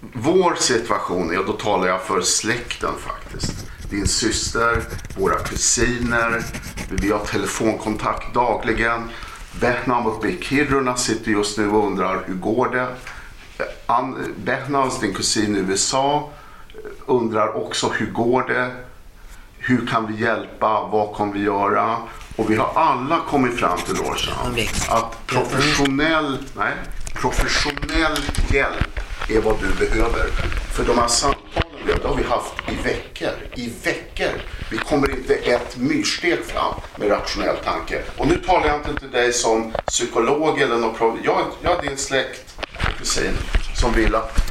vår situation, då talar jag för släkten faktiskt. Din syster, våra kusiner, vi har telefonkontakt dagligen. Behnam uppe i Kiruna sitter just nu och undrar hur går det. Behnam, din kusin i USA, undrar också hur går det. Hur kan vi hjälpa? Vad kommer vi göra? Och vi har alla kommit fram till Lorsan att professionell hjälp är vad du behöver. För de här samtalen har vi haft i veckor. Vi kommer inte ett myrsteg fram med rationell tanke. Och nu talar jag inte till dig som psykolog eller något. Jag är din släkt, kusin, som vill att